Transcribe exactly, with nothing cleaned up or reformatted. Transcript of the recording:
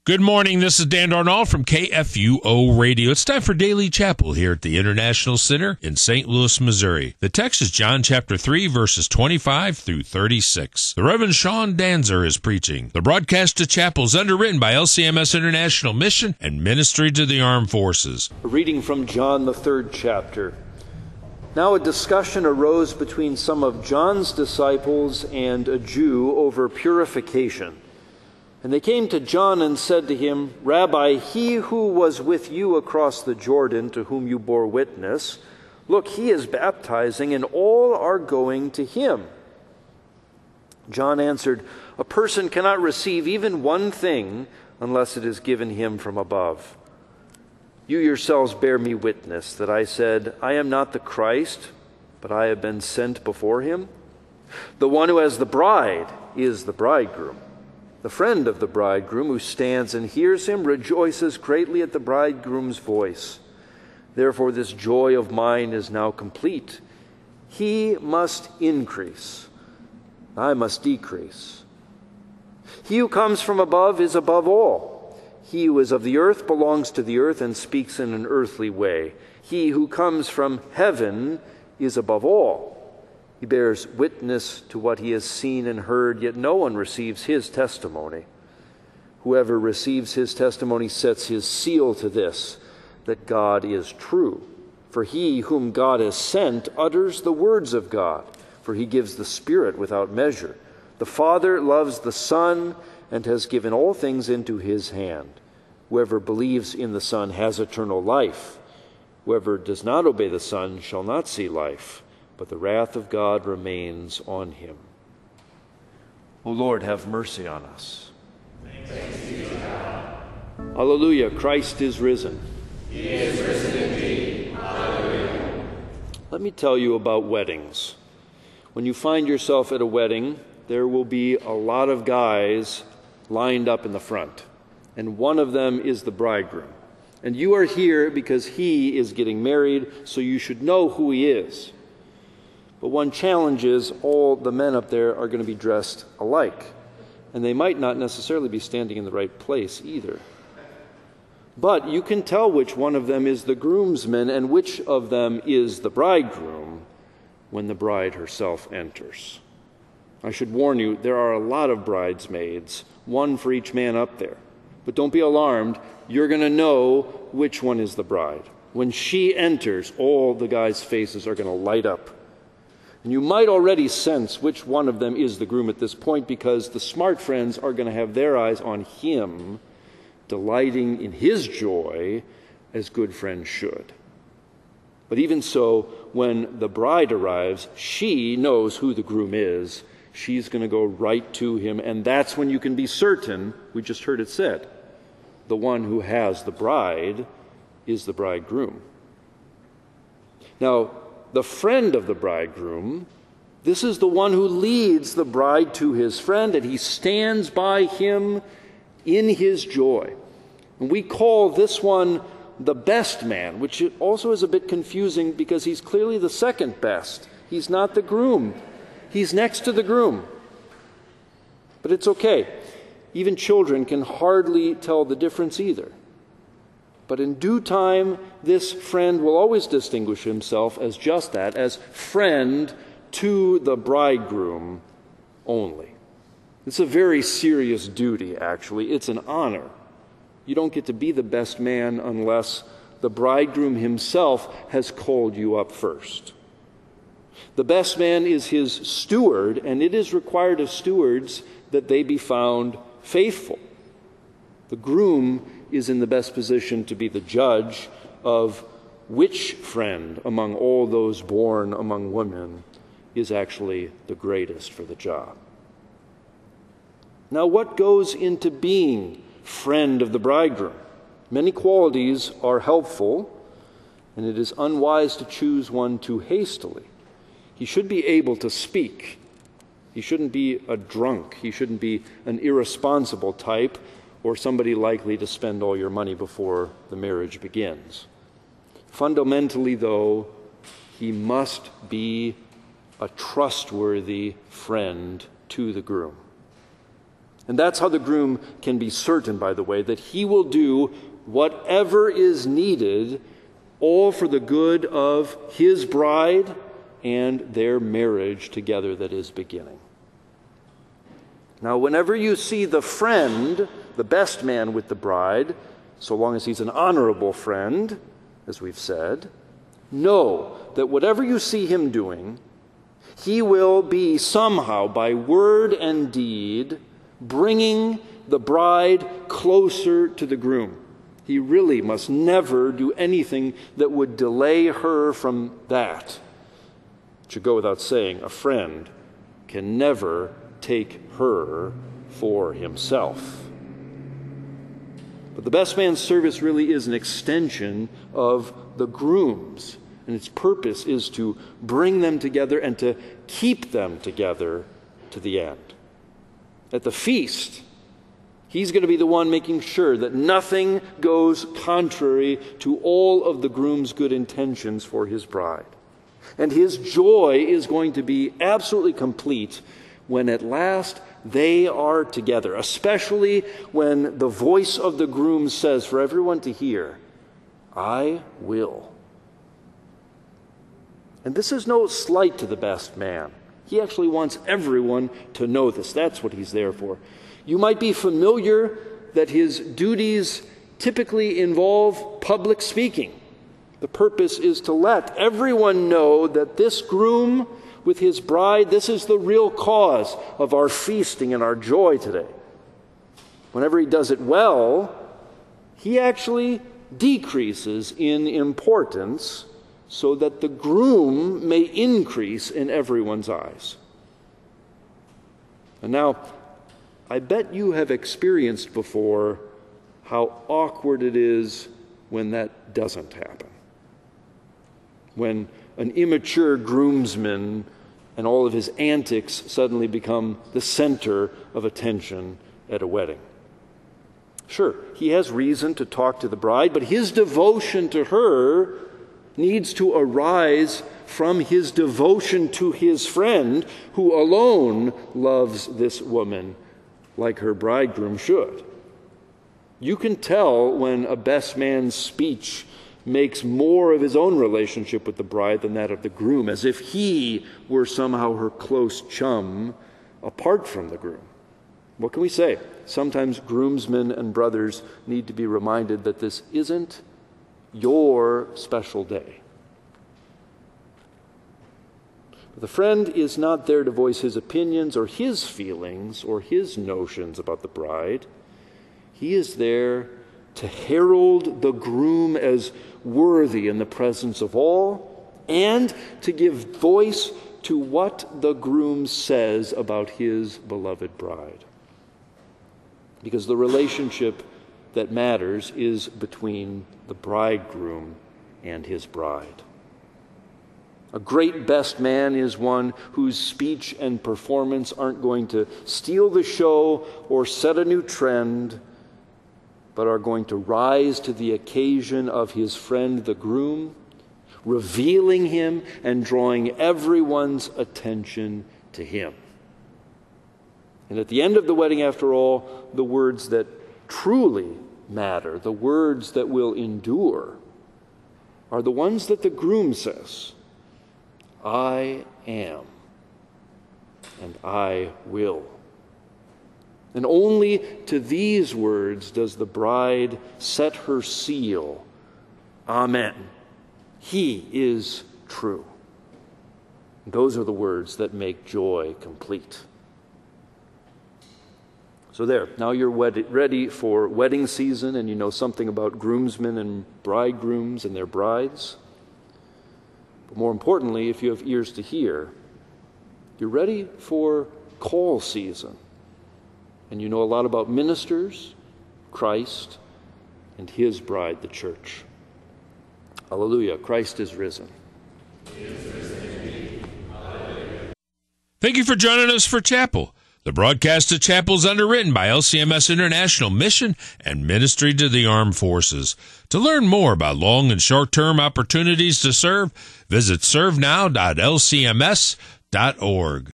Good morning. This is Dan Darnall from K F U O Radio. It's time for Daily Chapel here at the International Center in Saint Louis, Missouri. The text is John chapter three, verses twenty-five through thirty-six. The Reverend Sean Danzer is preaching. The broadcast to chapel is underwritten by L C M S International Mission and Ministry to the Armed Forces. A reading from John, the third chapter. Now a discussion arose between some of John's disciples and a Jew over purification. And they came to John and said to him, Rabbi, he who was with you across the Jordan, to whom you bore witness, look, he is baptizing, and all are going to him. John answered, A person cannot receive even one thing unless it is given him from above. You yourselves bear me witness that I said, I am not the Christ, but I have been sent before him. The one who has the bride is the bridegroom. The friend of the bridegroom who stands and hears him rejoices greatly at the bridegroom's voice. Therefore this joy of mine is now complete. He must increase, I must decrease. He who comes from above is above all. He who is of the earth belongs to the earth and speaks in an earthly way. He who comes from heaven is above all. He bears witness to what he has seen and heard, yet no one receives his testimony. Whoever receives his testimony sets his seal to this, that God is true. For he whom God has sent utters the words of God, for he gives the Spirit without measure. The Father loves the Son and has given all things into his hand. Whoever believes in the Son has eternal life. Whoever does not obey the Son shall not see life, but the wrath of God remains on him. O Lord, have mercy on us. Thanks be to God. Hallelujah, Christ is risen. He is risen indeed. Hallelujah. Let me tell you about weddings. When you find yourself at a wedding, there will be a lot of guys lined up in the front, and one of them is the bridegroom. And you are here because he is getting married, so you should know who he is. But one challenge is all the men up there are going to be dressed alike, and they might not necessarily be standing in the right place either. But you can tell which one of them is the groomsman and which of them is the bridegroom when the bride herself enters. I should warn you, there are a lot of bridesmaids, one for each man up there. But don't be alarmed, you're going to know which one is the bride. When she enters, all the guys' faces are going to light up. And you might already sense which one of them is the groom at this point, because the smart friends are going to have their eyes on him, delighting in his joy as good friends should. But even so, when the bride arrives, she knows who the groom is. She's going to go right to him, and that's when you can be certain, we just heard it said, the one who has the bride is the bridegroom. Now, the friend of the bridegroom, this is the one who leads the bride to his friend, and he stands by him in his joy. And we call this one the best man, which also is a bit confusing because he's clearly the second best. He's not the groom. He's next to the groom. But it's okay. Even children can hardly tell the difference either. But in due time, this friend will always distinguish himself as just that, as friend to the bridegroom only. It's a very serious duty, actually. It's an honor. You don't get to be the best man unless the bridegroom himself has called you up first. The best man is his steward, and it is required of stewards that they be found faithful. The groom is in the best position to be the judge of which friend among all those born among women is actually the greatest for the job. Now, what goes into being friend of the bridegroom? Many qualities are helpful, and it is unwise to choose one too hastily. He should be able to speak. He shouldn't be a drunk. He shouldn't be an irresponsible type or somebody likely to spend all your money before the marriage begins. Fundamentally, though, he must be a trustworthy friend to the groom. And that's how the groom can be certain, by the way, that he will do whatever is needed, all for the good of his bride and their marriage together that is beginning. Now, whenever you see the friend, the best man with the bride, so long as he's an honorable friend, as we've said, know that whatever you see him doing, he will be somehow, by word and deed, bringing the bride closer to the groom. He really must never do anything that would delay her from that. It should go without saying, a friend can never take her for himself. But the best man's service really is an extension of the groom's, and its purpose is to bring them together and to keep them together to the end. At the feast, he's going to be the one making sure that nothing goes contrary to all of the groom's good intentions for his bride. And his joy is going to be absolutely complete when at last they are together, especially when the voice of the groom says for everyone to hear, "I will." And this is no slight to the best man. He actually wants everyone to know this. That's what he's there for. You might be familiar that his duties typically involve public speaking. The purpose is to let everyone know that this groom with his bride, this is the real cause of our feasting and our joy today. Whenever he does it well, he actually decreases in importance so that the groom may increase in everyone's eyes. And now, I bet you have experienced before how awkward it is when that doesn't happen. When an immature groomsman and all of his antics suddenly become the center of attention at a wedding. Sure, he has reason to talk to the bride, but his devotion to her needs to arise from his devotion to his friend, who alone loves this woman like her bridegroom should. You can tell when a best man's speech makes more of his own relationship with the bride than that of the groom, as if he were somehow her close chum apart from the groom. What can we say? Sometimes groomsmen and brothers need to be reminded that this isn't your special day. But the friend is not there to voice his opinions or his feelings or his notions about the bride. He is there to herald the groom as worthy in the presence of all, and to give voice to what the groom says about his beloved bride. Because the relationship that matters is between the bridegroom and his bride. A great best man is one whose speech and performance aren't going to steal the show or set a new trend, but are going to rise to the occasion of his friend the groom, revealing him and drawing everyone's attention to him. And at the end of the wedding, after all, the words that truly matter, the words that will endure, are the ones that the groom says, "I am, and I will." And only to these words does the bride set her seal. Amen. He is true. Those are the words that make joy complete. So there, now you're wed- ready for wedding season, and you know something about groomsmen and bridegrooms and their brides. But more importantly, if you have ears to hear, you're ready for call season. And you know a lot about ministers, Christ, and his bride, the church. Hallelujah. Christ is risen. He is risen indeed. Hallelujah. Thank you for joining us for Chapel. The broadcast of Chapel is underwritten by L C M S International Mission and Ministry to the Armed Forces. To learn more about long and short-term opportunities to serve, visit serve now dot l c m s dot org.